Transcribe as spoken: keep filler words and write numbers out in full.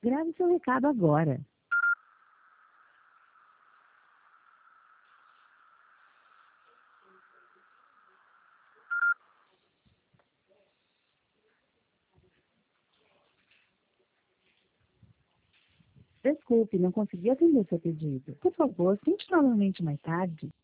Grave seu recado agora. Desculpe, não consegui atender seu pedido. Por favor, tente novamente mais tarde.